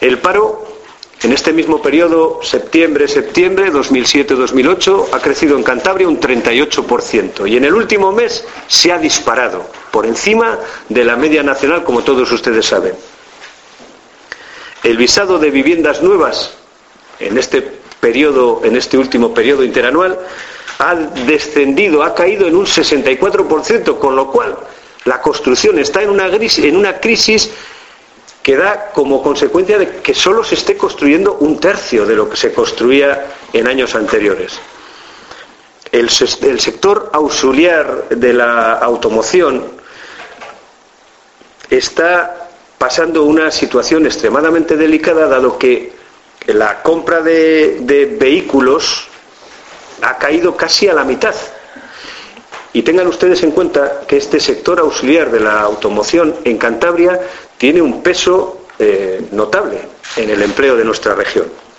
El paro, en este mismo periodo, septiembre 2007-2008, ha crecido en Cantabria un 38%, y en el último mes se ha disparado por encima de la media nacional, como todos ustedes saben. El visado de viviendas nuevas en este último periodo interanual ha descendido, ha caído en un 64%, con lo cual la construcción está en una crisis que da como consecuencia de que solo se esté construyendo un tercio de lo que se construía en años anteriores. El sector auxiliar de la automoción está pasando una situación extremadamente delicada, dado que la compra de vehículos ha caído casi a la mitad. Y tengan ustedes en cuenta que este sector auxiliar de la automoción en Cantabria tiene un peso notable en el empleo de nuestra región.